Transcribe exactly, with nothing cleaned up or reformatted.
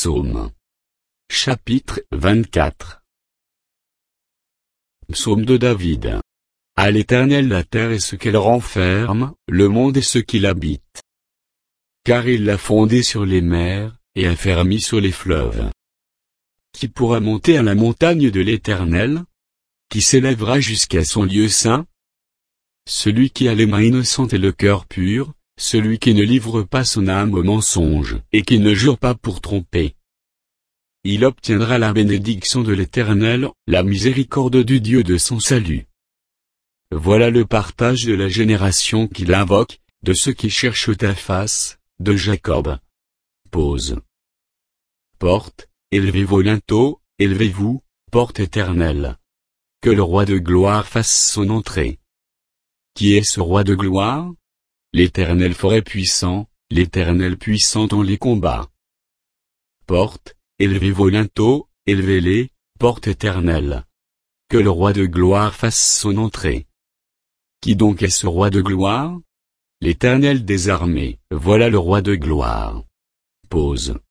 Psaume. Chapitre vingt-quatre. Psaume de David. À l'Éternel la terre et ce qu'elle renferme, le monde et ce qu'il habite. Car il l'a fondé sur les mers, et affermi sur les fleuves. Qui pourra monter à la montagne de l'Éternel? Qui s'élèvera jusqu'à son lieu saint? Celui qui a les mains innocentes et le cœur pur, celui qui ne livre pas son âme au mensonge, et qui ne jure pas pour tromper. Il obtiendra la bénédiction de l'Éternel, la miséricorde du Dieu de son salut. Voilà le partage de la génération qui l'invoque, de ceux qui cherchent ta face, de Jacob. Pause. Porte, élevez vos linteaux, élevez-vous, porte éternelle. Que le roi de gloire fasse son entrée. Qui est ce roi de gloire? L'Éternel fort et puissant, l'Éternel puissant dans les combats. Porte, élevez vos linteaux, élevez-les, porte éternelle. Que le roi de gloire fasse son entrée. Qui donc est ce roi de gloire? L'Éternel des armées, voilà le roi de gloire. Pause.